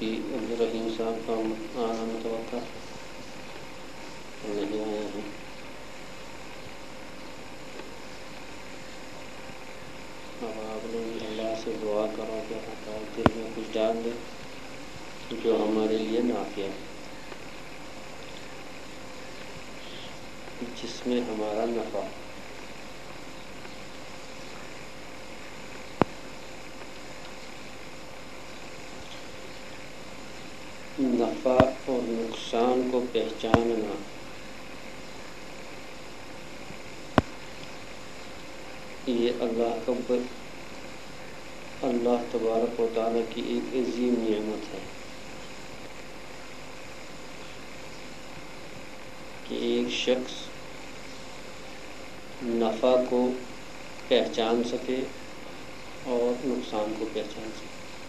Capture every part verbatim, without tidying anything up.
مفتی عبدالرحیم صاحب کا آنا متوقع نہیں آئے ہیں. اب آپ لوگ اللہ سے دعا کرو کہ اللہ دل میں کچھ ڈال دے جو ہمارے لیے نافع ہے، جس میں ہمارا نفع. نفع اور نقصان کو پہچاننا یہ اللہ کا اللہ تبارک و تعالیٰ کی ایک عظیم نعمت ہے کہ ایک شخص نفع کو پہچان سکے اور نقصان کو پہچان سکے،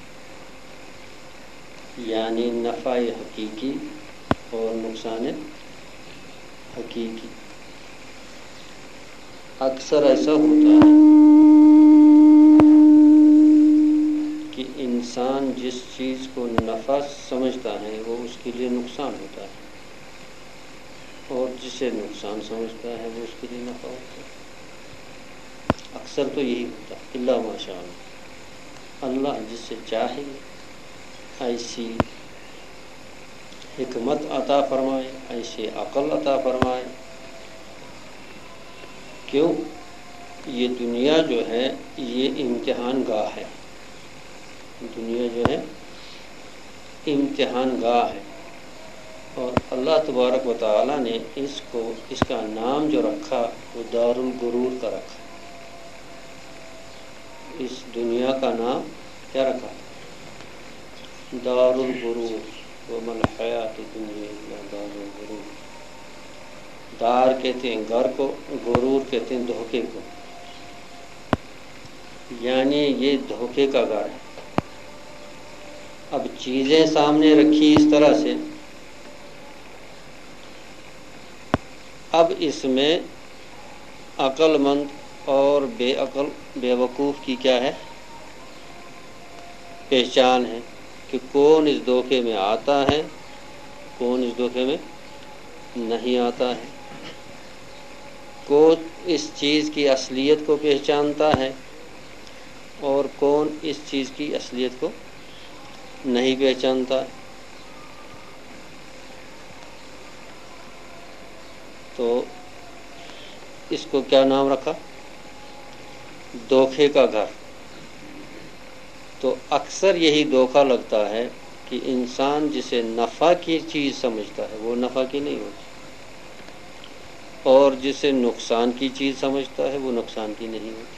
یعنی نفع حقیقی اور نقصان حقیقی. اکثر ایسا ہوتا ہے کہ انسان جس چیز کو نفع سمجھتا ہے وہ اس کے لیے نقصان ہوتا ہے، اور جسے نقصان سمجھتا ہے وہ اس کے لیے نفع ہوتا ہے. اکثر تو یہی ہوتا ہے، الا ماشاء اللہ. اللہ جس سے چاہے ایسی حکمت عطا فرمائے، ایسی عقل عطا فرمائے. کیوں؟ یہ دنیا جو ہے یہ امتحان گاہ ہے. دنیا جو ہے امتحان گاہ ہے، اور اللہ تبارک و تعالیٰ نے اس کو اس کا نام جو رکھا وہ دار الغرور کا رکھا. اس دنیا کا نام کیا رکھا؟ دار الغرور. وما الحیات الدنیا الا دار الغرور. دار کہتے ہیں گھر کو، غرور کہتے ہیں دھوکے کو، یعنی یہ دھوکے کا گھر ہے. اب چیزیں سامنے رکھی اس طرح سے، اب اس میں عقل مند اور بے عقل بے وقوف کی کیا ہے؟ پہچان ہے کہ کون اس دھوکے میں آتا ہے، کون اس دھوکے میں نہیں آتا ہے، کون اس چیز کی اصلیت کو پہچانتا ہے اور کون اس چیز کی اصلیت کو نہیں پہچانتا. تو اس کو کیا نام رکھا؟ دھوکے کا گھر. تو اکثر یہی دھوکہ لگتا ہے کہ انسان جسے نفع کی چیز سمجھتا ہے وہ نفع کی نہیں ہوتی، اور جسے نقصان کی چیز سمجھتا ہے وہ نقصان کی نہیں ہوتی.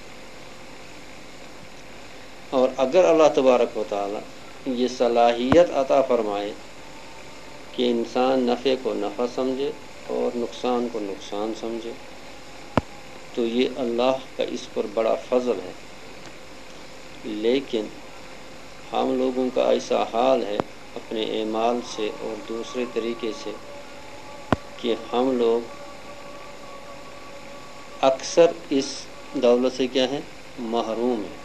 اور اگر اللہ تبارک و تعالیٰ یہ صلاحیت عطا فرمائے کہ انسان نفع کو نفع سمجھے اور نقصان کو نقصان سمجھے، تو یہ اللہ کا اس پر بڑا فضل ہے. لیکن ہم لوگوں کا ایسا حال ہے اپنے اعمال سے اور دوسرے طریقے سے کہ ہم لوگ اکثر اس دولت سے کیا ہے؟ محروم ہیں.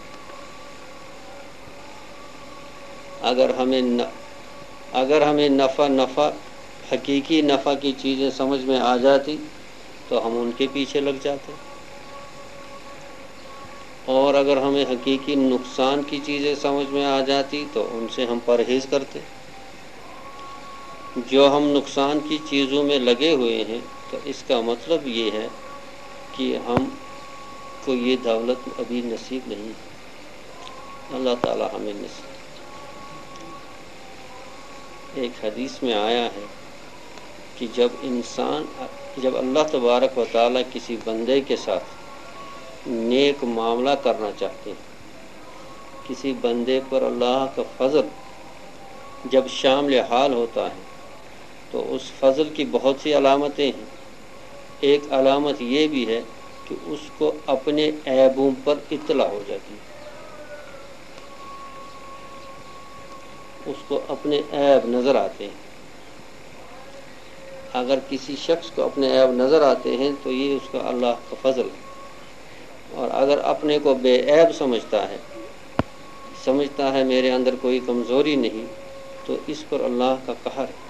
اگر ہمیں اگر ہمیں نفع نفع حقیقی نفع کی چیزیں سمجھ میں آ جاتی تو ہم ان کے پیچھے لگ جاتے، اور اگر ہمیں حقیقی نقصان کی چیزیں سمجھ میں آ جاتی تو ان سے ہم پرہیز کرتے. جو ہم نقصان کی چیزوں میں لگے ہوئے ہیں تو اس کا مطلب یہ ہے کہ ہم کو یہ دولت ابھی نصیب نہیں ہے. اللہ تعالی ہمیں نصیب. ایک حدیث میں آیا ہے کہ جب انسان جب اللہ تبارک و تعالی کسی بندے کے ساتھ نیک معاملہ کرنا چاہتے ہیں، کسی بندے پر اللہ کا فضل جب شامل حال ہوتا ہے تو اس فضل کی بہت سی علامتیں ہیں. ایک علامت یہ بھی ہے کہ اس کو اپنے عیبوں پر اطلاع ہو جاتی ہے، اس کو اپنے عیب نظر آتے ہیں. اگر کسی شخص کو اپنے عیب نظر آتے ہیں تو یہ اس کا اللہ کا فضل ہے. اور اگر اپنے کو بے عیب سمجھتا ہے، سمجھتا ہے میرے اندر کوئی کمزوری نہیں، تو اس پر اللہ کا قہر ہے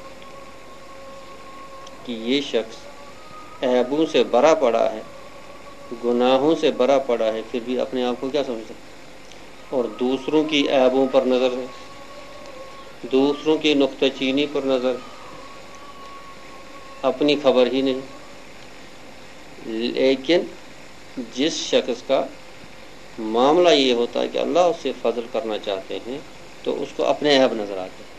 کہ یہ شخص عیبوں سے بھرا پڑا ہے، گناہوں سے بھرا پڑا ہے، پھر بھی اپنے آپ کو کیا سمجھتا ہے، اور دوسروں کی عیبوں پر نظر ہے، دوسروں کی نکتہ چینی پر نظر، اپنی خبر ہی نہیں۔ لیکن جس شخص کا معاملہ یہ ہوتا ہے کہ اللہ اس سے فضل کرنا چاہتے ہیں تو اس کو اپنے عیب نظر آتے ہیں۔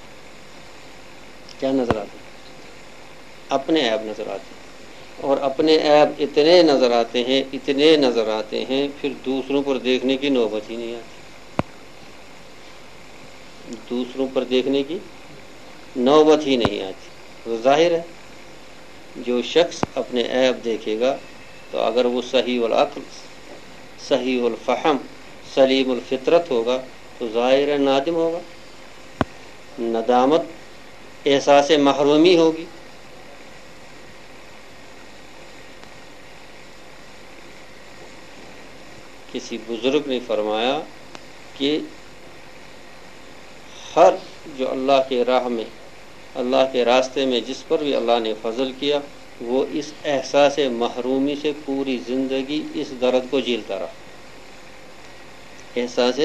کیا نظر آتے ہیں؟ اپنے عیب نظر آتے ہیں، اور اپنے عیب اتنے نظر آتے ہیں اتنے نظر آتے ہیں پھر دوسروں پر دیکھنے کی نوبت ہی نہیں آتی، دوسروں پر دیکھنے کی نوبت ہی نہیں آتی۔ تو ظاہر ہے جو شخص اپنے عیب دیکھے گا تو اگر وہ صحیح العقل، صحیح الفہم، سلیم الفطرت ہوگا تو ظاہر ہے نادم ہوگا، ندامت، احساس محرومی ہوگی۔ کسی بزرگ نے فرمایا کہ ہر جو اللہ کے راہ میں، اللہ کے راستے میں جس پر بھی اللہ نے فضل کیا وہ اس احساس محرومی سے پوری زندگی اس درد کو جھیلتا رہا، احساس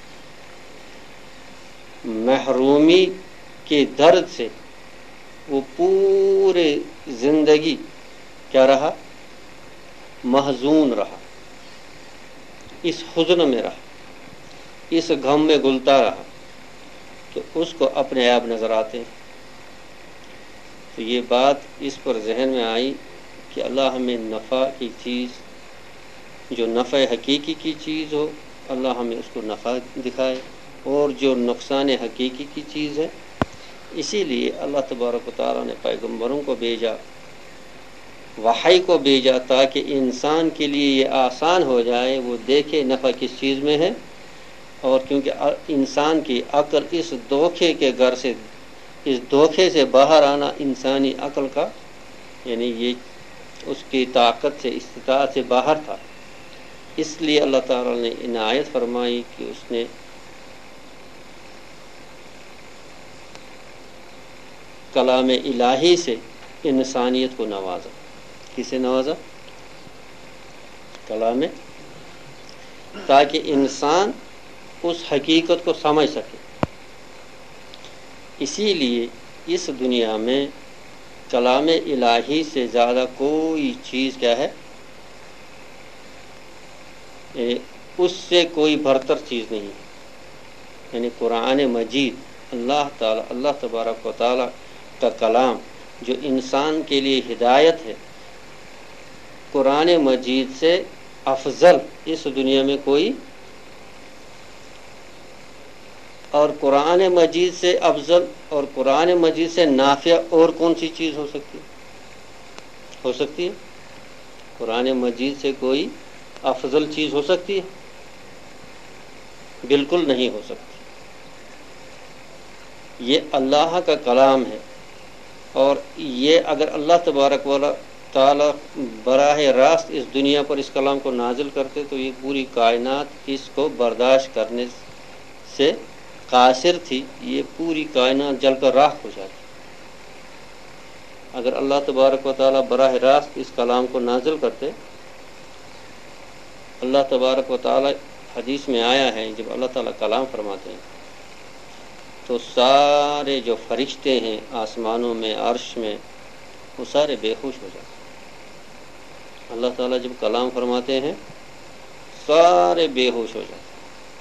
محرومی کے درد سے وہ پورے زندگی کیا رہا، محزون رہا، اس حزن میں رہا، اس غم میں گلتا رہا، تو اس کو اپنے عیب نظر آتے ہیں۔ تو یہ بات اس پر ذہن میں آئی کہ اللہ ہمیں نفع کی چیز، جو نفع حقیقی کی چیز ہو اللہ ہمیں اس کو نفع دکھائے، اور جو نقصان حقیقی کی چیز ہے اسی لیے اللہ تبارک و تعالیٰ نے پیغمبروں کو بھیجا، وحی کو بھیجا تاکہ انسان کے لیے یہ آسان ہو جائے وہ دیکھے نفع کس چیز میں ہے، اور کیونکہ انسان کی عقل اس دھوکے کے گھر سے، اس دھوکے سے باہر آنا انسانی عقل کا یعنی یہ اس کی طاقت سے، استطاعت سے باہر تھا، اس لیے اللہ تعالیٰ نے عنایت فرمائی کہ اس نے کلام الہی سے انسانیت کو نوازا۔ کسے نوازا؟ کلام، تاکہ انسان اس حقیقت کو سمجھ سکے۔ اسی لیے اس دنیا میں کلام الہی سے زیادہ کوئی چیز کیا ہے، اس سے کوئی برتر چیز نہیں ہے، یعنی قرآن مجید اللہ تعالی اللہ تبارک و تعالی کا کلام جو انسان کے لیے ہدایت ہے، قرآن مجید سے افضل اس دنیا میں کوئی، اور قرآن مجید سے افضل اور قرآن مجید سے نافع اور کون سی چیز ہو سکتی ہے؟ ہو سکتی ہے قرآن مجید سے کوئی افضل چیز ہو سکتی ہے؟ بالکل نہیں ہو سکتی۔ یہ اللہ کا کلام ہے، اور یہ اگر اللہ تبارک و تعالی براہ راست اس دنیا پر اس کلام کو نازل کرتے تو یہ پوری کائنات اس کو برداشت کرنے سے قاصر تھی، یہ پوری کائنات جل کر راکھ ہو جاتی۔ اگر اللہ تبارک و تعالی براہ راست اس کلام کو نازل کرتے، اللہ تبارک و تعالی حدیث میں آیا ہے جب اللہ تعالی کلام فرماتے ہیں تو سارے جو فرشتے ہیں آسمانوں میں، عرش میں، وہ سارے بے ہوش ہو جاتے ہیں۔ اللہ تعالیٰ جب کلام فرماتے ہیں سارے بے ہوش ہو جاتے ہیں،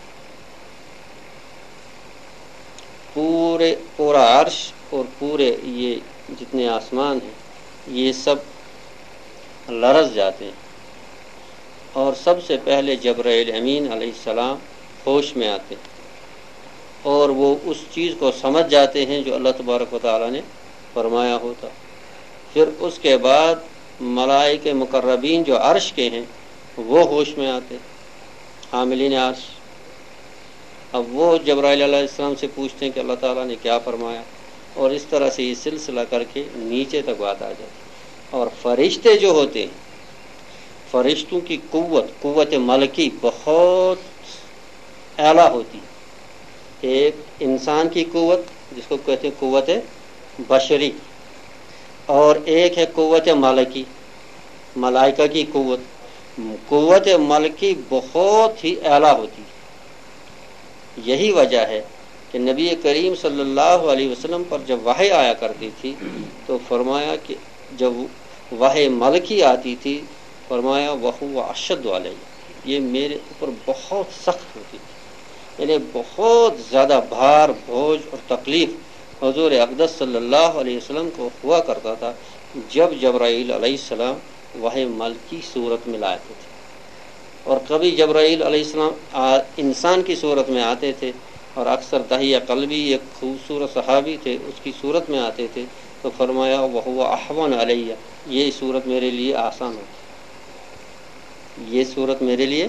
پورے پورا عرش اور پورے یہ جتنے آسمان ہیں یہ سب لرز جاتے ہیں، اور سب سے پہلے جبرائیل امین علیہ السلام ہوش میں آتے ہیں، اور وہ اس چیز کو سمجھ جاتے ہیں جو اللہ تبارک و تعالیٰ نے فرمایا ہوتا۔ پھر اس کے بعد ملائکہ مقربین جو عرش کے ہیں وہ ہوش میں آتے، حاملین عرش۔ اب وہ جبرائیل علیہ السلام سے پوچھتے ہیں کہ اللہ تعالیٰ نے کیا فرمایا، اور اس طرح سے یہ سلسلہ کر کے نیچے تک بات آ جاتی۔ اور فرشتے جو ہوتے ہیں، فرشتوں کی قوت قوت ملکی بہت اعلیٰ ہوتی ہے، ایک انسان کی قوت جس کو کہتے ہیں قوت بشری، اور ایک ہے قوت ملکی، ملائکہ کی قوت۔ قوت ملکی بہت ہی اعلیٰ ہوتی ہے، یہی وجہ ہے کہ نبی کریم صلی اللہ علیہ وسلم پر جب وحی آیا کرتی تھی تو فرمایا کہ جب وحی ملکی آتی تھی فرمایا وَهُوَ أَشَدُّ عَلَيَّ، یہ میرے اوپر بہت سخت ہوتی تھی، یعنی بہت زیادہ بھار بوجھ اور تکلیف حضور اقدس صلی اللہ علیہ وسلم کو ہوا کرتا تھا جب جبرائیل علیہ السلام وحی ملکی صورت میں لاتے تھے، اور کبھی جبرائیل علیہ السلام انسان کی صورت میں آتے تھے، اور اکثر دہیہ قلبی ایک خوبصورت صحابی تھے اس کی صورت میں آتے تھے تو فرمایا وَهُوَ أَحْوَنُ عَلَيَّ، یہ صورت میرے لیے آسان ہوتی، یہ صورت میرے لیے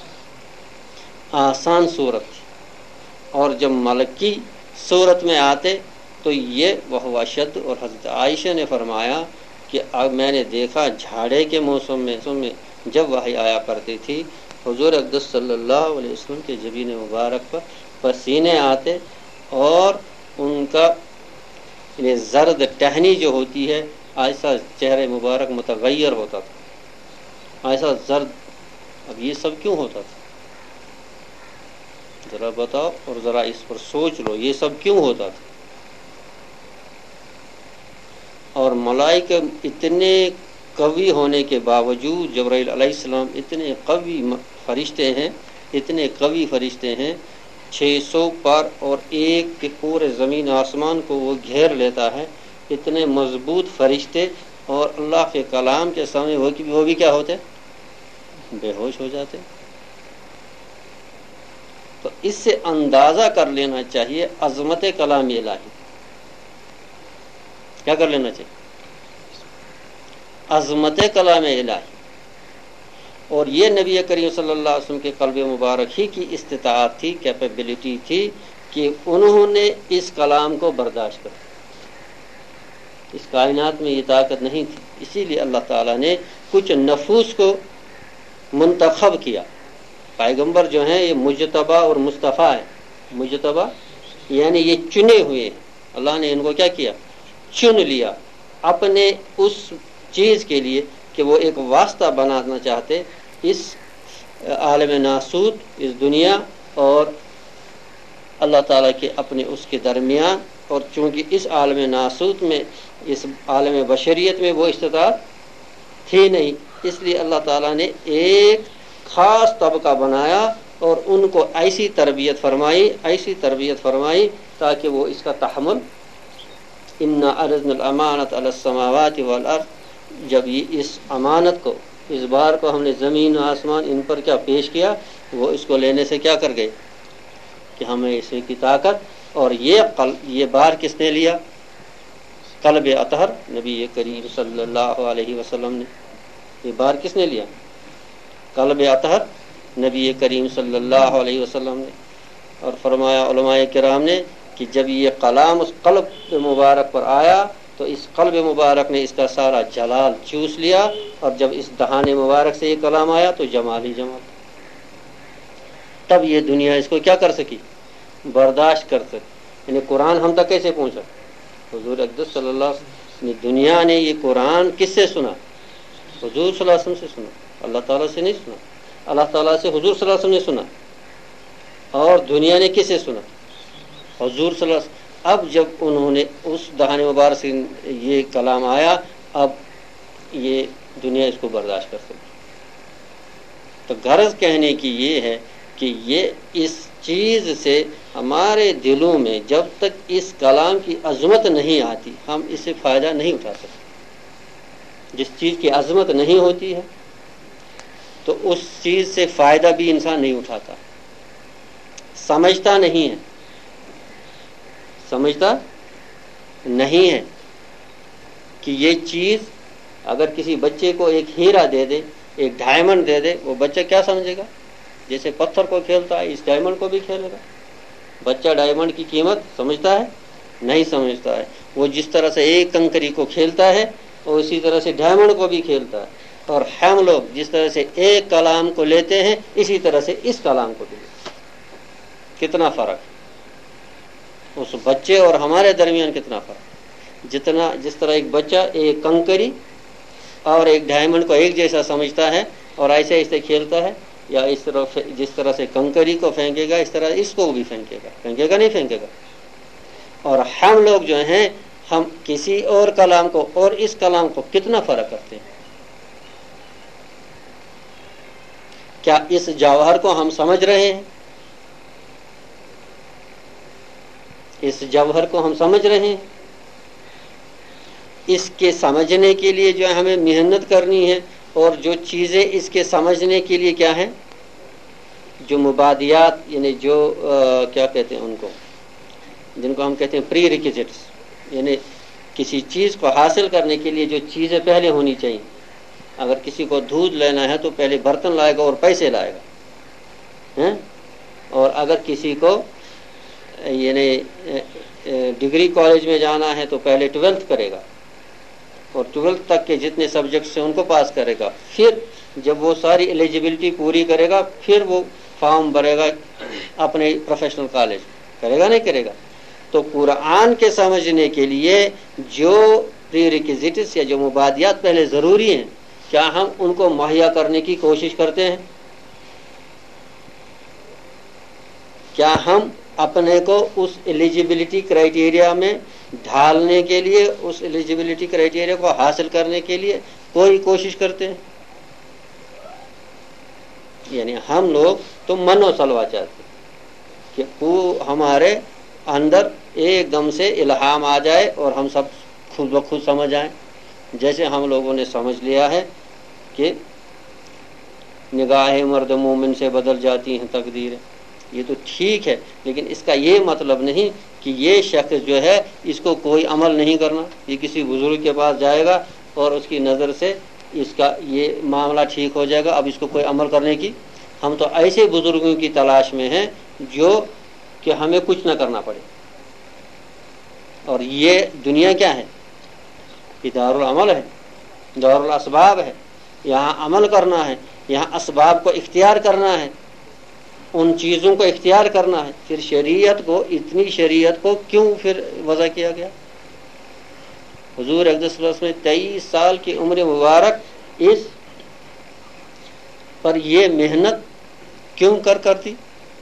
آسان صورت تھی، اور جب ملکی صورت میں آتے تو یہ وَهُوَ أَشَدُّ، اور حضرت عائشہ نے فرمایا کہ اب میں نے دیکھا جھاڑے کے موسم میں جب وحی آیا کرتی تھی حضور اقدس صلی اللہ علیہ وسلم کے جبین مبارک پر پسینے آتے، اور ان کا یعنی زرد ٹہنی جو ہوتی ہے ایسا چہرے مبارک متغیر ہوتا تھا، ایسا زرد۔ اب یہ سب کیوں ہوتا تھا ذرا بتاؤ، اور ذرا اس پر سوچ لو، یہ سب کیوں ہوتا تھا؟ اور ملائکہ اتنے قوی ہونے کے باوجود، جبرائیل علیہ السلام اتنے قوی فرشتے ہیں، اتنے قوی فرشتے ہیں، چھ سو پر اور ایک کے پورے زمین آسمان کو وہ گھیر لیتا ہے، اتنے مضبوط فرشتے، اور اللہ کے کلام کے سامنے وہ بھی وہ بھی کیا ہوتے؟ بے ہوش ہو جاتے۔ تو اس سے اندازہ کر لینا چاہیے عظمت کلام الہی، کیا کر لینا چاہیے؟ عظمت کلام الہی، اور یہ نبی کریم صلی اللہ علیہ وسلم کے قلب مبارک ہی کی استطاعت تھی، کیپیبلٹی تھی کہ انہوں نے اس کلام کو برداشت کر، اس کائنات میں یہ طاقت نہیں تھی، اسی لیے اللہ تعالیٰ نے کچھ نفوس کو منتخب کیا۔ پیغمبر جو ہیں یہ مجتبی اور مصطفیٰ ہے، مجتبی یعنی یہ چنے ہوئے ہیں، اللہ نے ان کو کیا کیا؟ چن لیا اپنے اس چیز کے لیے کہ وہ ایک واسطہ بنانا چاہتے اس عالم ناسوت، اس دنیا اور اللہ تعالیٰ کے اپنے اس کے درمیان، اور چونکہ اس عالم ناسوت میں، اس عالم بشریت میں وہ استطاعت تھی نہیں، اس لیے اللہ تعالیٰ نے ایک خاص طبقہ بنایا اور ان کو ایسی تربیت فرمائی ایسی تربیت فرمائی تاکہ وہ اس کا تحمل۔ اِنَّا عَرَضْنَا الْأَمَانَةَ عَلَى السَّمَاوَاتِ وَالْأَرْضِ، جب یہ اس امانت کو، اس بار کو ہم نے زمین و آسمان ان پر کیا پیش کیا، وہ اس کو لینے سے کیا کر گئے کہ ہمیں اس کی طاقت، اور یہ قلب، یہ بار کس نے لیا؟ قلب اطہر نبی کریم صلی اللہ علیہ وسلم نے۔ یہ بار کس نے لیا؟ قلب اطہر نبی کریم صلی اللہ علیہ وسلم نے۔ اور فرمایا علماء کرام نے کہ جب یہ کلام اس قلب مبارک پر آیا تو اس قلب مبارک نے اس کا سارا جلال چوس لیا، اور جب اس دہان مبارک سے یہ کلام آیا تو جمال ہی جمال، تب یہ دنیا اس کو کیا کر سکی؟ برداشت کر سکی۔ یعنی قرآن ہم تک کیسے پہنچا؟ حضور اقدس صلی اللہ علیہ وسلم، دنیا نے یہ قرآن کس سے سنا؟ حضور صلی اللہ علیہ وسلم سے سنا، اللہ تعالیٰ سے نہیں سنا، اللہ تعالیٰ سے حضور صلی اللہ علیہ وسلم نے سنا، اور دنیا نے کس سے سنا؟ حضور صلی اللہ علیہ وسلم۔ اب جب انہوں نے اس دہان مبارک سے یہ کلام آیا، اب یہ دنیا اس کو برداشت کر سکتی۔ تو غرض کہنے کی یہ ہے کہ یہ اس چیز سے ہمارے دلوں میں جب تک اس کلام کی عظمت نہیں آتی ہم اس سے فائدہ نہیں اٹھا سکتے۔ جس چیز کی عظمت نہیں ہوتی ہے تو اس چیز سے فائدہ بھی انسان نہیں اٹھاتا، سمجھتا نہیں ہے، سمجھتا نہیں ہے کہ یہ چیز اگر کسی بچے کو ایک ہیرا دے دے، ایک ڈائمنڈ دے دے، وہ بچہ کیا سمجھے گا؟ جیسے پتھر کو کھیلتا ہے اس ڈائمنڈ کو بھی کھیلے گا۔ بچہ ڈائمنڈ کی قیمت سمجھتا ہے؟ نہیں سمجھتا ہے۔ وہ جس طرح سے ایک کنکری کو کھیلتا ہے اور اسی طرح سے ڈائمنڈ کو بھی کھیلتا ہے، اور ہم لوگ جس طرح سے ایک کلام کو لیتے ہیں اسی طرح سے اس کلام کو بھی لیتے ہیں۔ کتنا فرق ہے؟ اس بچے اور ہمارے درمیان کتنا فرق. جتنا جس طرح ایک بچہ ایک کنکری اور ایک ڈائمنڈ کو ایک جیسا سمجھتا ہے اور ایسے ایسے کھیلتا ہے، یا اس طرح جس طرح سے کنکری کو پھینکے گا اس طرح اس کو بھی پھینکے گا. پھینکے گا نہیں پھینکے گا. اور ہم لوگ جو ہیں ہم کسی اور کلام کو اور اس کلام کو کتنا فرق کرتے ہیں. کیا اس جوہر کو ہم سمجھ رہے ہیں؟ اس جوہر کو ہم سمجھ رہے ہیں؟ اس کے سمجھنے کے لیے جو ہمیں محنت کرنی ہے، اور جو چیزیں اس کے سمجھنے کے لیے کیا ہیں، جو مبادیات یعنی جو آ, کیا کہتے ہیں ان کو، جن کو ہم کہتے ہیں پری ریکوزٹس، یعنی کسی چیز کو حاصل کرنے کے لیے جو چیزیں پہلے ہونی چاہیے. اگر کسی کو دودھ لینا ہے تو پہلے برتن لائے گا اور پیسے لائے گا. اور اگر کسی کو یعنی ڈگری کالج میں جانا ہے تو پہلے ٹویلتھ کرے گا، اور ٹویلتھ تک کے جتنے سبجیکٹس ہیں ان کو پاس کرے گا. پھر جب وہ ساری ایلیجیبلٹی پوری کرے گا پھر وہ فارم بھرے گا اپنے پروفیشنل کالج. کرے گا نہیں کرے گا؟ تو قرآن کے سمجھنے کے لیے جو پری ریکوزٹس یا جو مبادیات پہلے ضروری ہیں، کیا ہم ان کو مہیا کرنے کی کوشش کرتے ہیں؟ کیا ہم اپنے کو اس ایلیجیبلٹی کرائیٹیریا میں ڈھالنے کے لیے، اس ایلیجیبلٹی کرائیٹیریا کو حاصل کرنے کے لیے کوئی کوشش کرتے ہیں؟ یعنی ہم لوگ تو من و سلوا چاہتے ہیں کہ وہ ہمارے اندر ایک دم سے الہام آ جائے اور ہم سب خود بخود سمجھ آئیں. جیسے ہم لوگوں نے سمجھ لیا ہے کہ نگاہ مرد مومن سے بدل جاتی ہیں تقدیریں. یہ تو ٹھیک ہے، لیکن اس کا یہ مطلب نہیں کہ یہ شخص جو ہے اس کو کوئی عمل نہیں کرنا. یہ کسی بزرگ کے پاس جائے گا اور اس کی نظر سے اس کا یہ معاملہ ٹھیک ہو جائے گا، اب اس کو کوئی عمل کرنے کی. ہم تو ایسے بزرگوں کی تلاش میں ہیں جو کہ ہمیں کچھ نہ کرنا پڑے. اور یہ دنیا کیا ہے؟ یہ دار العمل ہے، دار الاسباب ہے. یہاں عمل کرنا ہے، یہاں اسباب کو اختیار کرنا ہے، ان چیزوں کو اختیار کرنا ہے. پھر شریعت کو، اتنی شریعت کو کیوں پھر وضع کیا گیا؟ حضور اقدس صلی اللہ علیہ وسلم نے تیئیس سال کی عمر مبارک اس پر یہ محنت کیوں کر کرتی؟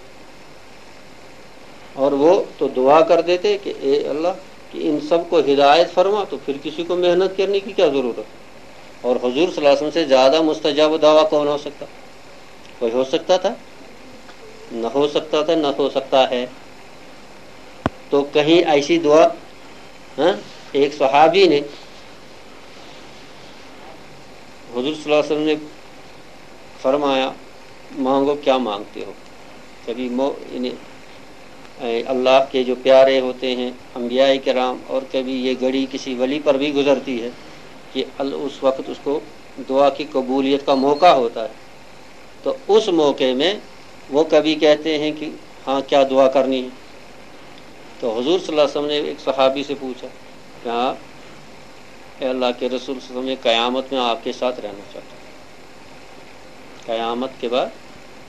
اور وہ تو دعا کر دیتے کہ اے اللہ کہ ان سب کو ہدایت فرما، تو پھر کسی کو محنت کرنے کی کیا ضرورت؟ اور حضور صلی اللہ علیہ وسلم سے زیادہ مستجاب دعویٰ کون ہو سکتا؟ کوئی ہو سکتا تھا؟ نہ ہو سکتا تھا، نہ ہو سکتا ہے. تو کہیں ایسی دعا، ہاں ایک صحابی نے حضور صلی اللہ علیہ وسلم نے فرمایا مانگو کیا مانگتے ہو. کبھی مو یعنی اللہ کے جو پیارے ہوتے ہیں انبیاء کرام، اور کبھی یہ گھڑی کسی ولی پر بھی گزرتی ہے کہ اس وقت اس کو دعا کی قبولیت کا موقع ہوتا ہے. تو اس موقع میں وہ کبھی کہتے ہیں کہ ہاں کیا دعا کرنی ہے. تو حضور صلی اللہ علیہ وسلم نے ایک صحابی سے پوچھا کہ ہاں اے اللہ کے رسول صلی اللہ علیہ وسلم، قیامت میں آپ کے ساتھ رہنا چاہتا ہوں. قیامت کے بعد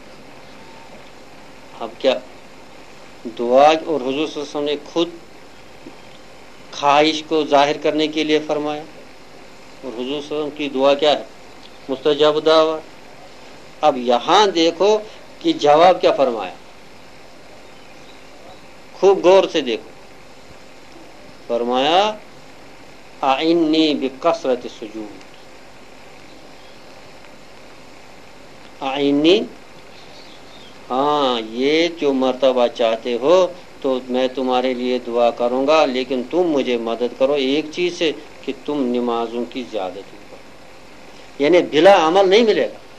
اب کیا دعا؟ اور حضور صلی اللہ علیہ وسلم نے خود خواہش کو ظاہر کرنے کے لیے فرمایا. اور حضور صلی اللہ علیہ وسلم کی دعا کیا ہے؟ مستجاب دعوت. اب یہاں دیکھو کہ جواب کیا فرمایا، خوب غور سے دیکھو. فرمایا اعنی بکثرت السجود. اعنی، ہاں یہ جو مرتبہ چاہتے ہو تو میں تمہارے لیے دعا کروں گا، لیکن تم مجھے مدد کرو ایک چیز سے کہ تم نمازوں کی زیادتی کرو. یعنی بلا عمل نہیں ملے گا.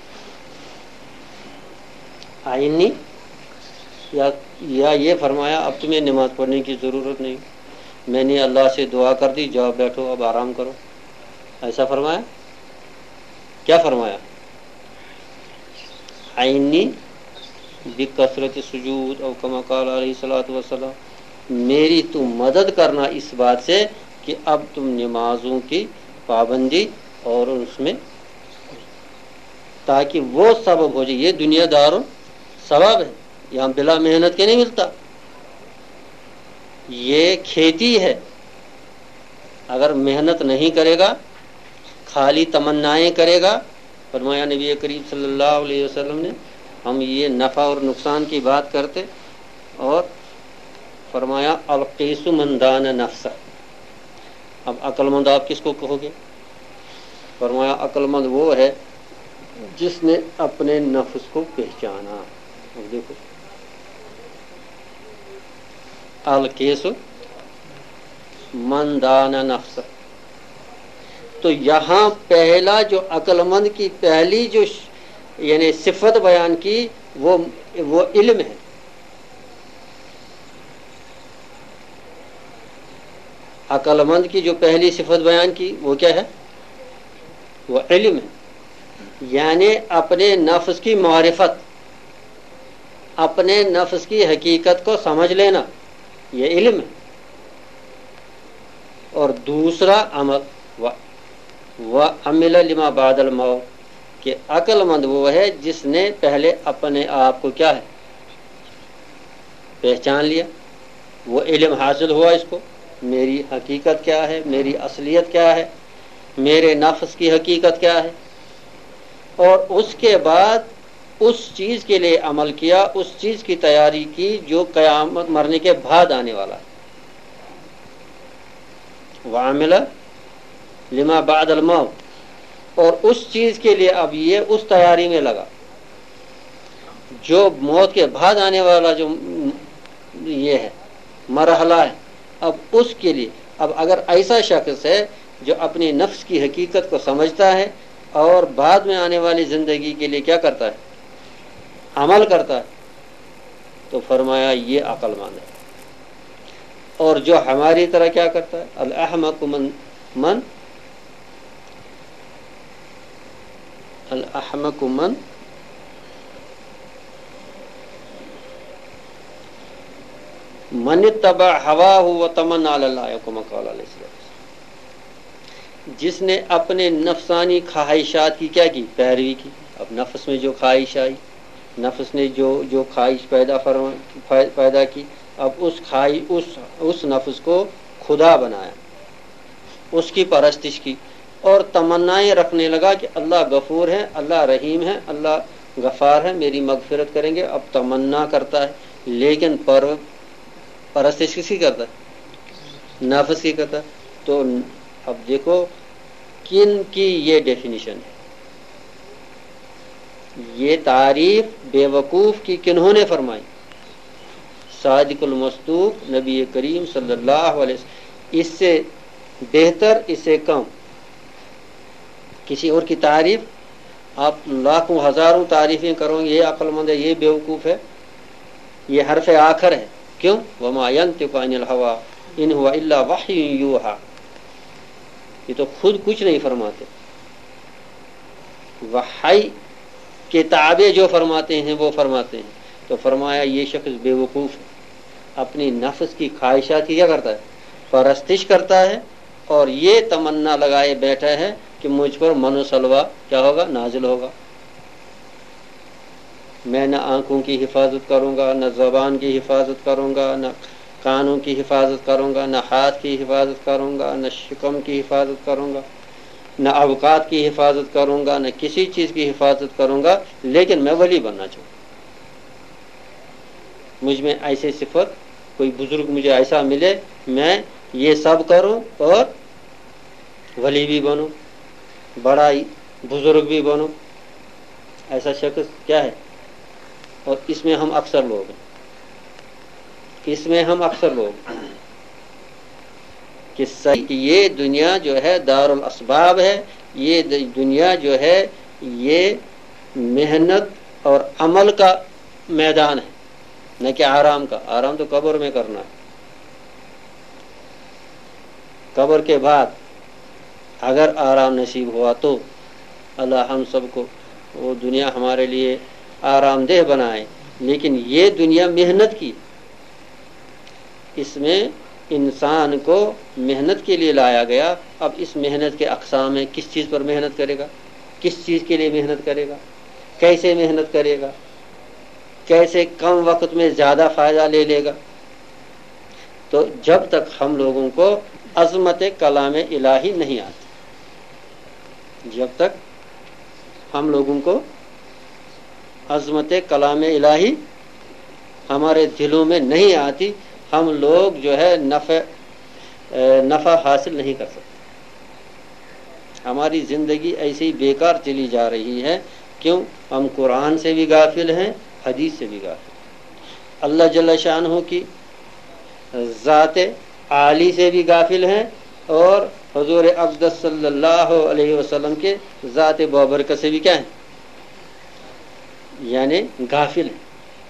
آئینی یا یا یہ فرمایا اب تمہیں نماز پڑھنے کی ضرورت نہیں، میں نے اللہ سے دعا کر دی، جاؤ بیٹھو اب آرام کرو. ایسا فرمایا؟ کیا فرمایا؟ آئینی بکثرت سجود او کما قال علیہ الصلوۃ والسلام، میری تم مدد کرنا اس بات سے کہ اب تم نمازوں کی پابندی اور اس میں، تاکہ وہ سبب ہو جائے. یہ دنیا دار ثواب ہے، یہاں بلا محنت کے نہیں ملتا. یہ کھیتی ہے. اگر محنت نہیں کرے گا، خالی تمنائیں کرے گا، فرمایا نبی کریم صلی اللہ علیہ وسلم نے، ہم یہ نفع اور نقصان کی بات کرتے، اور فرمایا القیس من دان نفسہ. اب عقل مند آپ کس کو کہو گے؟ فرمایا عقل مند وہ ہے جس نے اپنے نفس کو پہچانا. اب دیکھو القیس من دان نفسہ. تو یہاں پہلا جو عقل مند کی پہلی جو یعنی صفت بیان کی وہ وہ علم ہے. عقل مند کی جو پہلی صفت بیان کی وہ کیا ہے؟ وہ علم ہے. یعنی اپنے نفس کی معرفت، اپنے نفس کی حقیقت کو سمجھ لینا، یہ علم ہے. اور دوسرا عمل وَعَمِلَ لِمَا بَعْدَ الْمَوْتِ، کہ عقل مند وہ ہے جس نے پہلے اپنے آپ کو کیا ہے پہچان لیا. وہ علم حاصل ہوا اس کو، میری حقیقت کیا ہے، میری اصلیت کیا ہے، میرے نفس کی حقیقت کیا ہے، اور اس کے بعد اس چیز کے لیے عمل کیا، اس چیز کی تیاری کی جو قیامت مرنے کے بعد آنے والا ہے. وَعَمِلَ لِمَا بَعْدَ الْمَوْتِ، اور اس چیز کے لیے اب یہ اس تیاری میں لگا جو موت کے بعد آنے والا جو یہ ہے مرحلہ ہے. اب اس کے لیے اب اگر ایسا شخص ہے جو اپنی نفس کی حقیقت کو سمجھتا ہے اور بعد میں آنے والی زندگی کے لیے کیا کرتا ہے، عمل کرتا ہے، تو فرمایا یہ عقل مند ہے. اور جو ہماری طرح کیا کرتا ہے، الاحمق من من الاحمق من من اتبع ہواہ وتمنى علی اللہ، کما قال علیہ السلام، جس نے اپنے نفسانی خواہشات کی کیا کی، پیروی کی. اب نفس میں جو خواہش آئی، نفس نے جو جو خواہش پیدا فرما پیدا کی، اب اس خواہش اس اس نفس کو خدا بنایا، اس کی پرستش کی، اور تمنائیں رکھنے لگا کہ اللہ غفور ہے، اللہ رحیم ہے، اللہ غفار ہے، میری مغفرت کریں گے. اب تمنا کرتا ہے، لیکن پر پرستش کس کی کرتا ہے، نفس کی کرتا ہے. تو اب دیکھو کن کی یہ ڈیفینیشن ہے، یہ تعریف بے وقوف کی کنہوں نے فرمائی؟ صادق المصدوق نبی کریم صلی اللہ علیہ وسلم. اس سے بہتر، اس سے کم کسی اور کی تعریف آپ لاکھوں ہزاروں تعریفیں کرو گے، یہ عقل مند ہے، یہ بیوقوف ہے، یہ حرف آخر ہے. کیوں؟ وما ينطق عن الهوى ان هو الا وحی یوحى. یہ تو خود کچھ نہیں فرماتے، وحی کے تابع جو فرماتے ہیں وہ فرماتے ہیں. تو فرمایا یہ شخص بے وقوف ہے، اپنی نفس کی خواہشات کی کیا کرتا ہے، پرستش کرتا ہے، اور یہ تمنا لگائے بیٹھا ہے کہ مجھ پر من و سلوہ کیا ہوگا، نازل ہوگا. میں نہ آنکھوں کی حفاظت کروں گا، نہ زبان کی حفاظت کروں گا، نہ کانوں کی حفاظت کروں گا، نہ ہاتھ کی حفاظت کروں گا، نہ شکم کی حفاظت کروں گا، نہ اوقات کی حفاظت کروں گا، نہ کسی چیز کی حفاظت کروں گا، لیکن میں ولی بننا چاہوں. مجھ میں ایسے صفت، کوئی بزرگ مجھے ایسا ملے، میں یہ سب کروں اور ولی بھی بنوں، بڑا بزرگ بھی بنوں. ایسا شخص کیا ہے؟ اور اس میں ہم اکثر لوگ ہیں، اس میں ہم اکثر لوگ ہیں کہ صحیح یہ دنیا جو ہے دار الاسباب ہے، یہ دنیا جو ہے یہ محنت اور عمل کا میدان ہے، نہ کہ آرام کا. آرام تو قبر میں کرنا ہے. قبر کے بعد اگر آرام نصیب ہوا تو اللہ ہم سب کو وہ دنیا ہمارے لیے آرام دہ بنائے. لیکن یہ دنیا محنت کی، اس میں انسان کو محنت کے لیے لایا گیا. اب اس محنت کے اقسام ہیں، کس چیز پر محنت کرے گا، کس چیز کے لیے محنت کرے گا، کیسے محنت کرے گا، کیسے کم وقت میں زیادہ فائدہ لے لے گا. تو جب تک ہم لوگوں کو عظمت کلام الہی نہیں آتی، جب تک ہم لوگوں کو عظمت کلام الہی ہمارے دلوں میں نہیں آتی، ہم لوگ جو ہے نفع نفع حاصل نہیں کر سکتے. ہماری زندگی ایسے ہی بیکار چلی جا رہی ہے. کیوں؟ ہم قرآن سے بھی غافل ہیں، حدیث سے بھی غافل ہیں، اللہ جل شانہ کی ذات عالی سے بھی غافل ہیں، اور حضور اقدس صلی اللہ علیہ وسلم کے ذات بابرکت سے بھی کیا ہیں؟ یعنی غافل ہیں.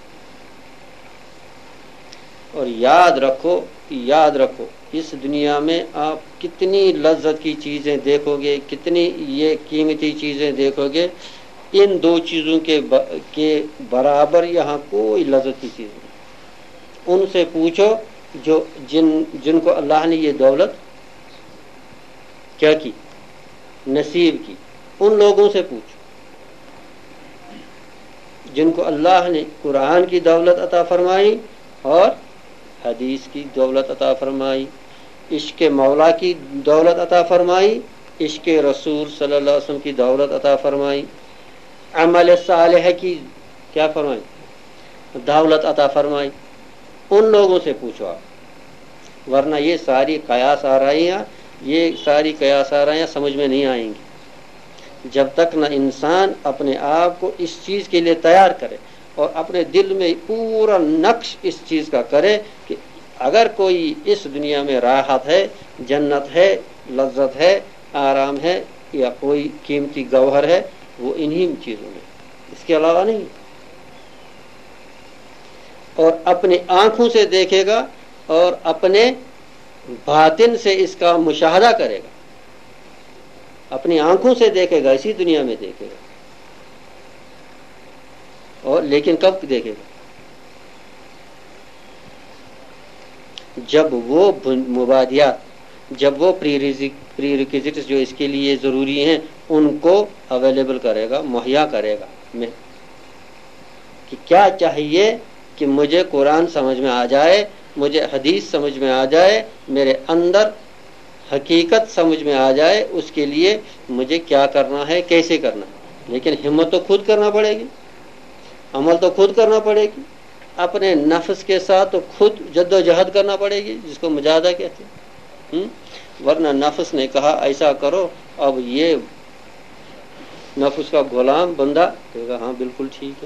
اور یاد رکھو یاد رکھو اس دنیا میں آپ کتنی لذت کی چیزیں دیکھو گے، کتنی یہ قیمتی چیزیں دیکھو گے، ان دو چیزوں کے کے برابر یہاں کوئی لذت کی چیز نہیں. ان سے پوچھو جو جن جن کو اللہ نے یہ دولت کیا کی، نصیب کی، ان لوگوں سے پوچھو جن کو اللہ نے قرآن کی دولت عطا فرمائی اور حدیث کی دولت عطا فرمائی، عشق مولا کی دولت عطا فرمائی، عشق رسول صلی اللہ علیہ وسلم کی دولت عطا فرمائی، عمل صالح کی کیا فرمائی، دولت عطا فرمائی. ان لوگوں سے پوچھو آپ، ورنہ یہ ساری قیاس آرائیاں یہ ساری قیاس آرائیاں سمجھ میں نہیں آئیں گی جب تک نہ انسان اپنے آپ کو اس چیز کے لیے تیار کرے اور اپنے دل میں پورا نقش اس چیز کا کرے کہ اگر کوئی اس دنیا میں راحت ہے، جنت ہے، لذت ہے، آرام ہے، یا کوئی قیمتی گوہر ہے، وہ انہی چیزوں میں، اس کے علاوہ نہیں. اور اپنی آنکھوں سے دیکھے گا اور اپنے باطن سے اس کا مشاہدہ کرے گا. اپنی آنکھوں سے دیکھے گا، اسی دنیا میں دیکھے گا، اور لیکن کب دیکھے گا؟ جب وہ مبادیات، جب وہ پری ریکوزٹس جو اس کے لیے ضروری ہیں ان کو اویلیبل کرے گا، مہیا کرے گا. میں کہ کیا چاہیے کہ مجھے قرآن سمجھ میں آ جائے، مجھے حدیث سمجھ میں آ جائے، میرے اندر حقیقت سمجھ میں آ جائے، اس کے لیے مجھے کیا کرنا ہے، کیسے کرنا ہے. لیکن ہمت تو خود کرنا پڑے گی، عمل تو خود کرنا پڑے گی، اپنے نفس کے ساتھ تو خود جد و جہد کرنا پڑے گی، جس کو مجاہدہ کہتے ہیں. ورنہ نفس نے کہا ایسا کرو، اب یہ نفس کا غلام بندہ کہے گا ہاں بالکل ٹھیک ہے،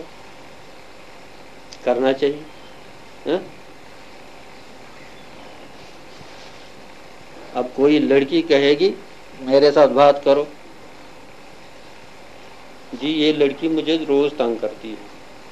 کرنا چاہیے. اب کوئی لڑکی کہے گی میرے ساتھ بات کرو، جی یہ لڑکی مجھے روز تنگ کرتی ہے،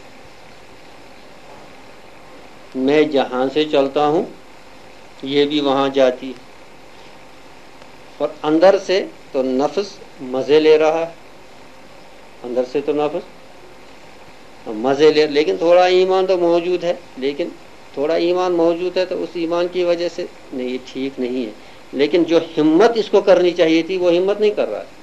میں جہاں سے چلتا ہوں یہ بھی وہاں جاتی ہے، اور اندر سے تو نفس مزے لے رہا ہے، اندر سے تو نفس مزے لے، لیکن تھوڑا ایمان تو موجود ہے، لیکن تھوڑا ایمان موجود ہے تو اس ایمان کی وجہ سے نہیں، یہ ٹھیک نہیں ہے. لیکن جو ہمت اس کو کرنی چاہیے تھی وہ ہمت نہیں کر رہا،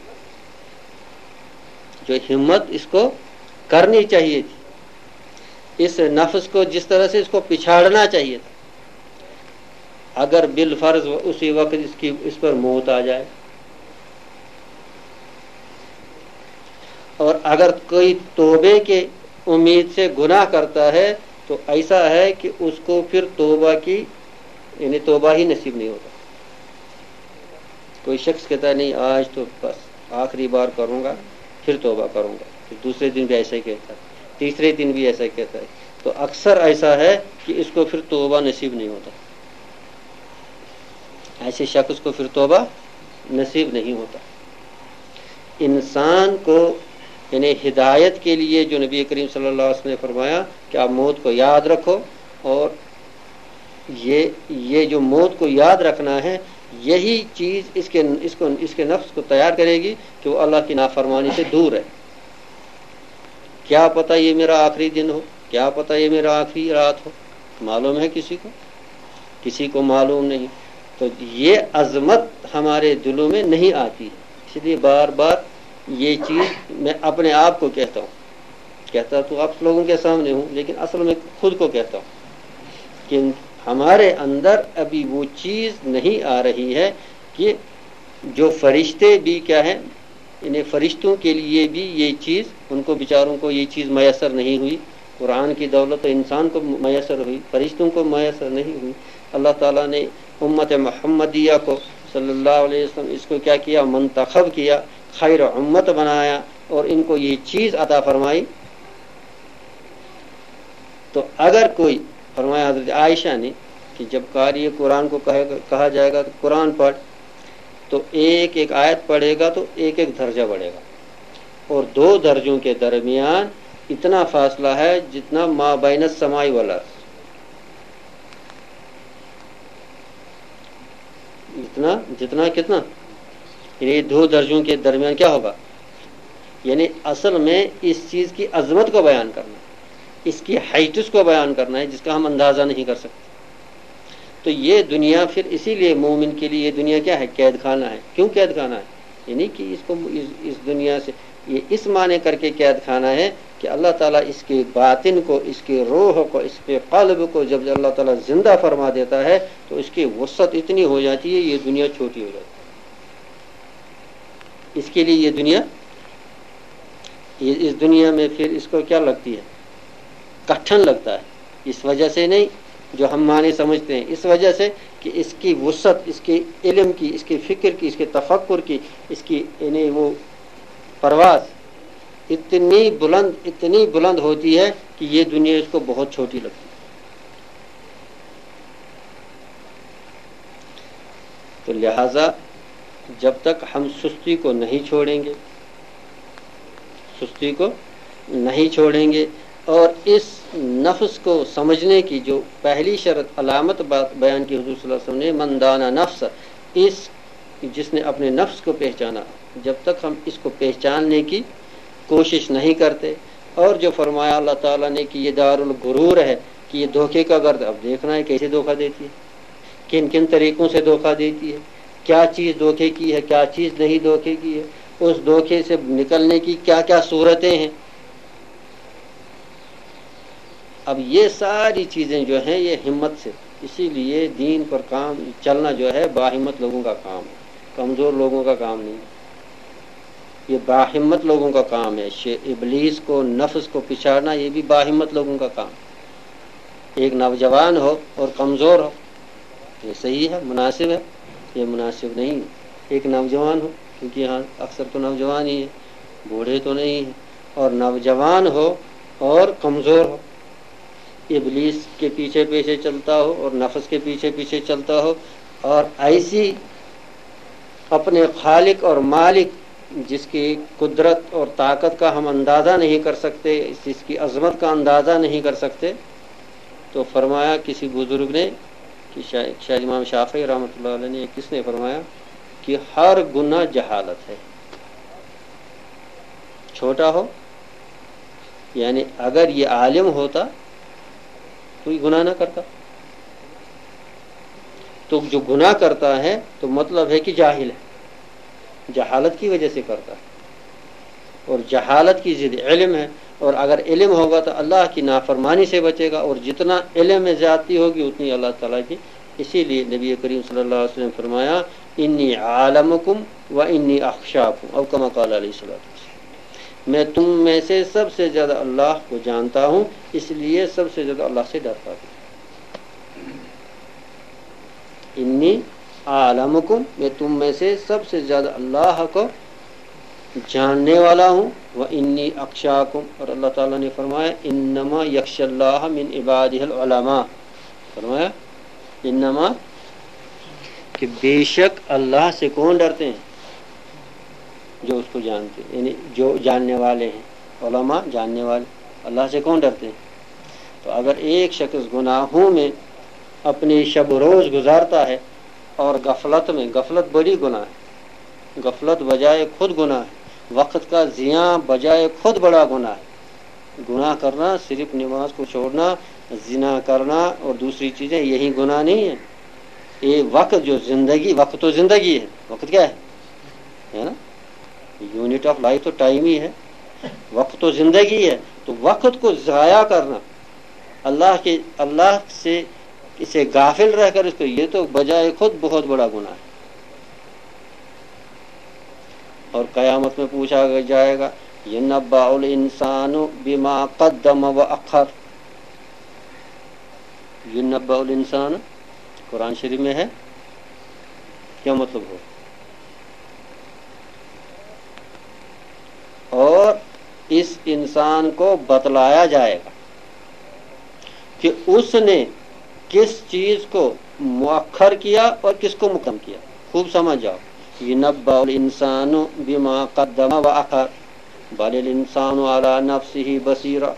جو ہمت اس کو کرنی چاہیے تھی، اس نفس کو جس طرح سے اس کو پچھاڑنا چاہیے تھا، اگر بالفرض اسی وقت اس کی اس پر موت آ جائے، اور اگر کوئی توبے کے امید سے گناہ کرتا ہے تو ایسا ہے کہ اس کو پھر توبہ کی یعنی توبہ ہی نصیب نہیں ہوتا. کوئی شخص کہتا ہے نہیں آج تو بس آخری بار کروں گا، پھر توبہ کروں گا، پھر دوسرے دن بھی ایسا ہی کہتا ہے، تیسرے دن بھی ایسا ہی کہتا ہے، تو اکثر ایسا ہے کہ اس کو پھر توبہ نصیب نہیں ہوتا. ایسے شخص کو پھر توبہ نصیب نہیں ہوتا. انسان کو یعنی ہدایت کے لیے جو نبی کریم صلی اللہ علیہ وسلم نے فرمایا کہ آپ موت کو یاد رکھو، اور یہ یہ جو موت کو یاد رکھنا ہے یہی چیز اس کے اس کو اس کے نفس کو تیار کرے گی کہ وہ اللہ کی نافرمانی سے دور ہے. کیا پتہ یہ میرا آخری دن ہو، کیا پتہ یہ میرا آخری رات ہو، معلوم ہے کسی کو؟ کسی کو معلوم نہیں. تو یہ عظمت ہمارے دلوں میں نہیں آتی ہے. اس لیے بار بار یہ چیز میں اپنے آپ کو کہتا ہوں، کہتا تو آپ لوگوں کے سامنے ہوں، لیکن اصل میں خود کو کہتا ہوں کہ ہمارے اندر ابھی وہ چیز نہیں آ رہی ہے کہ جو فرشتے بھی کیا ہے، انہیں فرشتوں کے لیے بھی یہ چیز، ان کو بیچاروں کو یہ چیز میسر نہیں ہوئی. قرآن کی دولت انسان کو میسر ہوئی، فرشتوں کو میسر نہیں ہوئی. اللہ تعالیٰ نے امت محمدیہ کو صلی اللہ علیہ وسلم اس کو کیا کیا، منتخب کیا، خیر امت بنایا اور ان کو یہ چیز عطا فرمائی. تو اگر کوئی، فرمایا حضرت عائشہ نے کہ جب قاری قرآن کو کہا جائے گا کہ قرآن پڑھ، تو ایک ایک آیت پڑھے گا تو ایک ایک درجہ بڑھے گا، اور دو درجوں کے درمیان اتنا فاصلہ ہے جتنا ما بین السماء والارض، جتنا جتنا کتنا یعنی دو درجوں کے درمیان کیا ہوگا، یعنی اصل میں اس چیز کی عظمت کو بیان کرنا، اس کی ہائٹس کو بیان کرنا ہے جس کا ہم اندازہ نہیں کر سکتے. تو یہ دنیا پھر اسی لیے مومن کے لیے یہ دنیا کیا ہے، قید خانہ ہے. کیوں قید خانہ ہے؟ یعنی کہ اس کو اس, اس دنیا سے یہ اس معنی کر کے قید خانہ ہے کہ اللہ تعالیٰ اس کے باطن کو، اس کے روح کو، اس کے قلب کو جب اللہ تعالیٰ زندہ فرما دیتا ہے تو اس کی وسعت اتنی ہو جاتی ہے، یہ دنیا چھوٹی ہو جاتی ہے. اس کے لیے یہ دنیا، اس دنیا میں پھر اس کو کیا لگتی ہے، کٹھن لگتا ہے. اس وجہ سے نہیں جو ہم معنی سمجھتے ہیں، اس وجہ سے کہ اس کی وسعت، اس کے علم کی، اس کے فکر کی، اس کے تفکر کی، اس کی یعنی وہ پرواز اتنی بلند اتنی بلند ہوتی ہے کہ یہ دنیا اس کو بہت چھوٹی لگتی ہے. تو لہذا جب تک ہم سستی کو نہیں چھوڑیں گے، سستی کو نہیں چھوڑیں گے اور اس نفس کو سمجھنے کی جو پہلی شرط علامت بات بیان کی حضور صلی اللہ علیہ وسلم نے، من دانا نفس، اس جس نے اپنے نفس کو پہچانا، جب تک ہم اس کو پہچاننے کی کوشش نہیں کرتے. اور جو فرمایا اللہ تعالیٰ نے کہ یہ دار الغرور ہے، کہ یہ دھوکے کا گرد، اب دیکھنا ہے کیسے دھوکہ دیتی ہے، کن کن طریقوں سے دھوکہ دیتی ہے، کیا چیز دھوکے کی ہے، کیا چیز نہیں دھوکے کی ہے، اس دھوکے سے نکلنے کی کیا کیا صورتیں ہیں. اب یہ ساری چیزیں جو ہیں یہ ہمت سے، اسی لیے دین پر کام چلنا جو ہے باہمت لوگوں کا کام ہے، کمزور لوگوں کا کام نہیں. یہ باہمت لوگوں کا کام ہے. ابلیس کو، نفس کو پچھاڑنا یہ بھی باہمت لوگوں کا کام. ایک نوجوان ہو اور کمزور ہو، یہ صحیح ہے، مناسب ہے؟ یہ مناسب نہیں. ایک نوجوان ہو، کیونکہ یہاں اکثر تو نوجوان ہی ہے، بوڑھے تو نہیں ہیں، اور نوجوان ہو اور کمزور ہو، ابلیس کے پیچھے پیچھے چلتا ہو اور نفس کے پیچھے پیچھے چلتا ہو، اور ایسی اپنے خالق اور مالک جس کی قدرت اور طاقت کا ہم اندازہ نہیں کر سکتے، جس کی عظمت کا اندازہ نہیں کر سکتے. تو فرمایا کسی بزرگ نے کہ شاید امام شافعی رحمۃ اللہ علیہ نے، کس نے فرمایا کہ ہر گناہ جہالت ہے، چھوٹا ہو. یعنی اگر یہ عالم ہوتا تو یہ گناہ نہ کرتا، تو جو گناہ کرتا ہے تو مطلب ہے کہ جاہل ہے، جہالت کی وجہ سے کرتا ہے. اور جہالت کی ضد علم ہے، اور اگر علم ہوگا تو اللہ کی نافرمانی سے بچے گا، اور جتنا علم میں زیادتی ہوگی اتنی اللہ تعالیٰ کی. اسی لیے نبی کریم صلی اللہ علیہ وسلم فرمایا انی عالمکم و انی اخشاکم، او کما قال علیہ الصلوۃ والسلام، میں تم میں سے سب سے زیادہ اللہ کو جانتا ہوں، اس لیے سب سے زیادہ اللہ سے ڈرتا ہوں. انی عالمکم، میں تم میں سے سب سے زیادہ اللہ کو جاننے والا ہوں. و انی اخشاکم، اور اللہ تعالیٰ نے فرمایا انما یخشی اللہ من عبادہ العلماء، فرمایا انما کہ بے شک اللہ سے کون ڈرتے ہیں، جو اس کو جانتے ہیں، یعنی جو جاننے والے ہیں. علماء جاننے والے، اللہ سے کون ڈرتے ہیں. تو اگر ایک شخص گناہوں میں اپنی شب روز گزارتا ہے اور غفلت میں، غفلت بڑی گناہ ہے، غفلت بجائے خود گناہ ہے، وقت کا ضیاع بجائے خود بڑا گناہ ہے. گناہ کرنا صرف نماز کو چھوڑنا، زنا کرنا اور دوسری چیزیں، یہی گناہ نہیں ہے. یہ وقت جو زندگی، وقت تو زندگی ہے، وقت کیا ہے ہے نا، یونٹ آف لائف تو ٹائم ہی ہے، وقت تو زندگی ہے. تو وقت کو ضائع کرنا، اللہ کے اللہ سے اسے غافل رہ کر اس کو، یہ تو بجائے خود بہت بڑا گناہ ہے. اور قیامت میں پوچھا جائے گا ينبأ الانسان بما قدم واخر. ينبأ الانسان قرآن شریف میں ہے، کیا مطلب ہو؟ اور اس انسان کو بتلایا جائے گا کہ اس نے کس چیز کو مؤخر کیا اور کس کو مقدم کیا. خوب سمجھ جاؤ. ينبأ الانسان بما قدم واخر بل الانسان على نفسه بصيرا.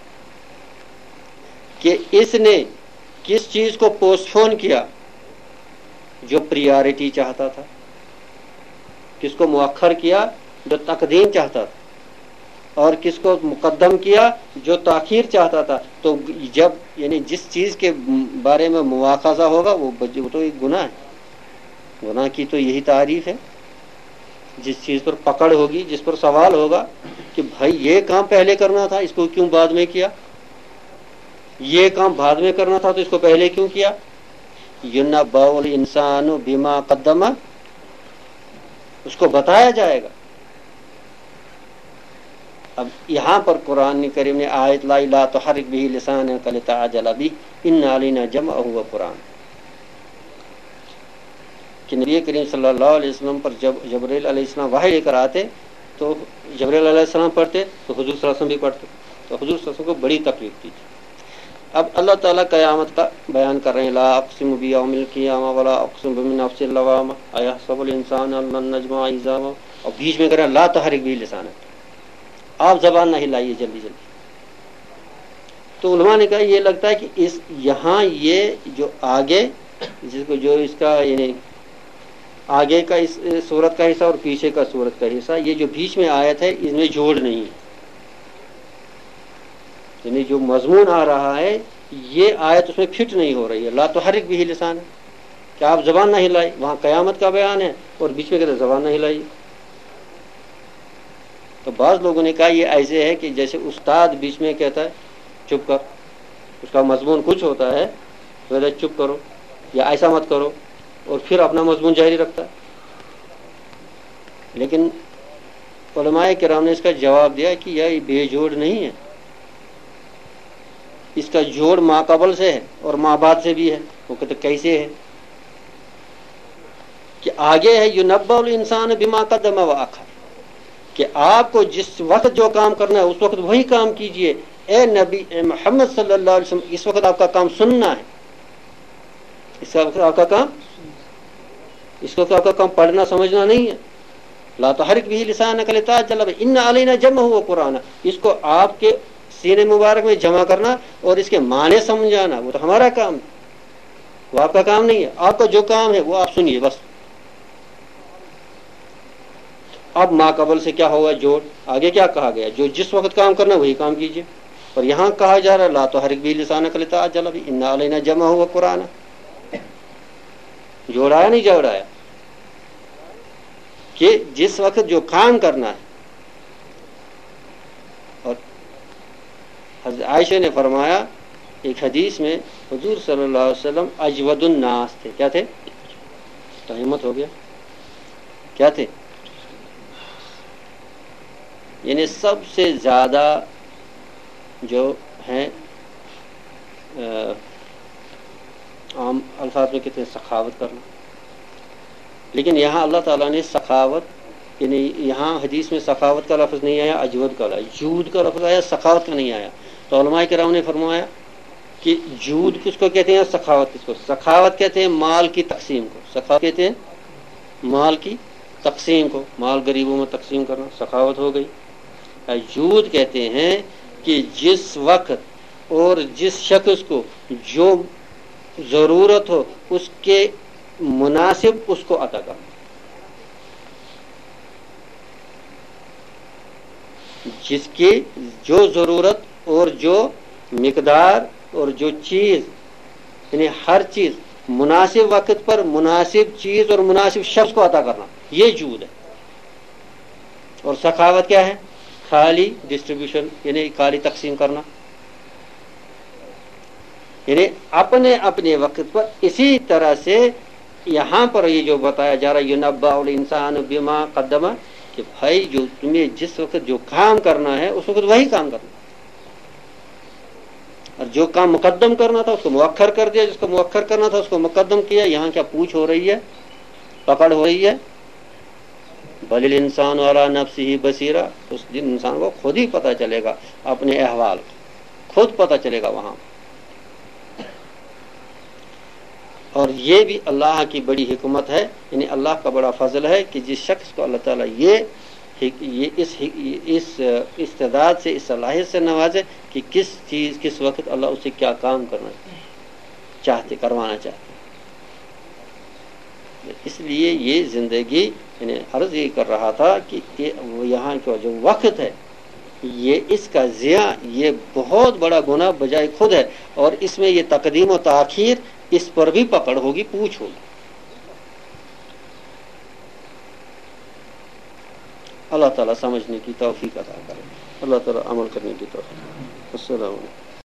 کہ اس نے کس چیز کو پوسٹ پون کیا جو پریارٹی چاہتا تھا، کس کو مؤخر کیا جو تقدیم چاہتا تھا، اور کس کو مقدم کیا جو تاخیر چاہتا تھا. تو جب یعنی جس چیز کے بارے میں مواخذہ ہوگا وہ تو ایک گناہ ہے. گناہ کی تو یہی تعریف ہے. جس چیز پر پکڑ ہوگی، جس پر سوال ہوگا کہ بھائی یہ کام پہلے کرنا تھا اس کو کیوں بعد میں کیا، یہ کام بعد میں کرنا تھا تو اس کو پہلے کیوں کیا. ينبأ الانسان بما قدم، اس کو بتایا جائے گا. اب یہاں پر قرآن کریم نے آیت لا لا تحرک به لسانک لتعجل به ان علینا جمعہ وقرآن، کہ نبی کریم صلی اللہ علیہ وسلم پر جب جبرائیل علیہ السلام وحی لے کر آتے تو جبرائیل علیہ السلام پڑھتے تو حضور صلی اللہ علیہ وسلم بھی پڑھتے، تو حضور صلی اللہ علیہ وسلم کو بڑی تکلیف تھی. اب اللہ تعالیٰ قیامت کا بیان کر رہے ہیں. لا اقسم بیوم القیامہ ولا اقسم بالنفس اللوامہ ایحسب الانسان ان لن نجمع عظامہ، اور بیچ میں کریں لا تحرک به لسانک، آپ زبان نہ ہلائیے جلدی جلدی. تو علماء نے کہا یہ لگتا ہے کہ اس یہاں یہ جو آگے جس کو جو اس کا یعنی آگے کا اس سورت کا حصہ اور پیچھے کا سورت کا حصہ، یہ جو بیچ میں آیت ہے اس میں جوڑ نہیں ہے. یعنی جو مضمون آ رہا ہے یہ آیت اس میں فٹ نہیں ہو رہی ہے. لا تحرک به لسان، کہ آپ زبان نہ ہلائیں، وہاں قیامت کا بیان ہے اور بیچ میں کہتے ہیں زبان نہ ہلائیے. تو بعض لوگوں نے کہا یہ ایسے ہے کہ جیسے استاد بیچ میں کہتا ہے چپ کر، اس کا مضمون کچھ ہوتا ہے تو چپ کرو یا ایسا مت کرو، اور پھر اپنا مضمون جاری رکھتا ہے. لیکن علماء کرام نے اس کا جواب دیا کہ یہ بے جوڑ نہیں ہے، اس کا جوڑ ما قبل سے ہے اور ما بعد سے بھی ہے. وہ کہتے کیسے ہے؟ کہ آگے ہے ينبأ الانسان بما قدم واخر، کہ آپ کو جس وقت جو کام کرنا ہے اس وقت وہی کام کیجئے. اے نبی اے محمد صلی اللہ علیہ وسلم، اس وقت آپ کا کام سننا ہے، اس وقت آپ کا کام اس وقت آپ کا کام پڑھنا سمجھنا نہیں ہے. لا تحرک به لسانک لتعجل به ان علینا جمعہ وقرآن، اس کو آپ کے سینے مبارک میں جمع کرنا اور اس کے معنی سمجھانا وہ تو ہمارا کام ہے، وہ آپ کا کام نہیں ہے. آپ کا جو کام ہے وہ آپ سنیے بس. اب ما قبل سے کیا ہوگا؟ جوڑ. آگے کیا کہا گیا؟ جو جس وقت کام کرنا وہی کام کیجیے. اور یہاں کہا جا رہا ہے لا تحرک به لسانک لتعجل به ان علینا جمعہ وقرآن. جوڑایا نہیں جوڑایا کہ جس وقت جو کام کرنا ہے. اور حضرت عائشہ نے فرمایا ایک حدیث میں حضور صلی اللہ علیہ وسلم اجود الناس تھے. کیا تھے؟ ہمت ہو گیا. کیا تھے؟ یعنی سب سے زیادہ جو ہیں عام الفاظ میں کہتے ہیں سخاوت کرنا. لیکن یہاں اللہ تعالیٰ نے سخاوت یعنی یہاں حدیث میں سخاوت کا لفظ نہیں آیا، اجود کا لفظ، جود کا لفظ آیا، سخاوت کا نہیں آیا. تو علماء کرام نے فرمایا کہ جود کس کو کہتے ہیں، سخاوت کس کو؟ سخاوت کہتے ہیں مال کی تقسیم کو. سخاوت کہتے ہیں مال کی تقسیم کو، مال غریبوں میں تقسیم کرنا سخاوت ہو گئی. جود کہتے ہیں کہ جس وقت اور جس شخص کو جو ضرورت ہو اس کے مناسب اس کو عطا کرنا. جس کی جو ضرورت اور جو مقدار اور جو چیز یعنی ہر چیز مناسب وقت پر مناسب چیز اور مناسب شخص کو عطا کرنا، یہ جود ہے. اور سخاوت کیا ہے؟ خالی ڈسٹریبیوشن یعنی خالی تقسیم کرنا. یعنی اپنے اپنے وقت پر. اسی طرح سے یہاں پر یہ جو بتایا جا رہا ہے ینبأ الانسان بما قدم، کہ بھائی جو تمہیں جس وقت جو کام کرنا ہے اس وقت وہی کام کرنا، اور جو کام مقدم کرنا تھا اس کو مؤخر کر دیا، جس کو مؤخر کرنا تھا اس کو مقدم کیا. یہاں کیا پوچھ ہو رہی ہے، پکڑ ہو رہی ہے. بل الانسان علی نفسہ بصیرہ، اس دن انسان کو خود ہی پتہ چلے گا، اپنے احوال خود پتہ چلے گا وہاں. اور یہ بھی اللہ کی بڑی حکمت ہے، یعنی اللہ کا بڑا فضل ہے کہ جس شخص کو اللہ تعالیٰ یہ یہ اس اس استعداد سے، اس صلاحیت سے نوازے کہ کس چیز کس وقت اللہ اسے کیا کام کرنا چاہتے کروانا چاہتے. اس لیے یہ زندگی، یعنی عرض یہ کر رہا تھا کہ یہاں کا جو وقت ہے یہ اس کا ضیاع یہ بہت بڑا گناہ بجائے خود ہے، اور اس میں یہ تقدیم و تاخیر اس پر بھی پکڑ ہوگی، پوچھ ہوگی. اللہ تعالیٰ سمجھنے کی توفیق عطا کرے، اللہ تعالیٰ عمل کرنے کی توفیق. السلام علیکم.